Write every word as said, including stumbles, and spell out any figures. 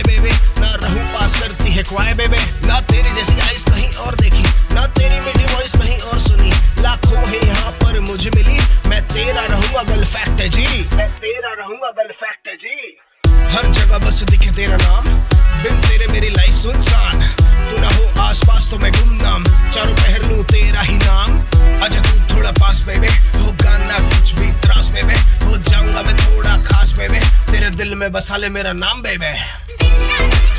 बेबे, ना रहूं पास करती है क्वाय बेबे। ना तेरी जैसी आइस कहीं और देखी, ना तेरी मीठी वॉइस कहीं और सुनी। लाखों है यहाँ पर मुझे मिली, मैं तेरा रहूंगा गर्ल फैक्ट है जी, मैं तेरा रहूंगा गर्ल फैक्ट है जी। हर जगह बस दिखे तेरा नाम, बिन तेरे मेरी लाइफ सुनसान। तू ना हो आसपास तो मैं गुमनाम, चारों पहर लूं तेरा ही नाम। आजा तू थोड़ा पास बेबे, होगा ना कुछ भी त्रास बेबे, हो जाऊंगा मैं थोड़ा खास बेबे, तेरे दिल में बसा ले मेरा नाम बेबे।